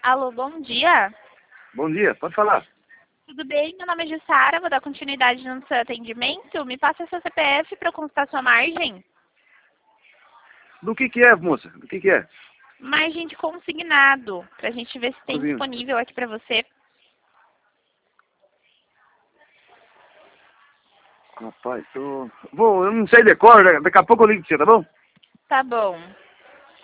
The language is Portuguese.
Alô, bom dia. Bom dia, pode falar. Tudo bem? Meu nome é Jussara, vou dar continuidade no seu atendimento. Me passa seu CPF para eu consultar sua margem. Do que é, moça? Do que é? Margem de consignado, para a gente ver se tem Ouvindo. disponível aqui para você. Rapaz, eu não sei de cor, daqui a pouco eu ligo pra você, tá bom? Tá bom.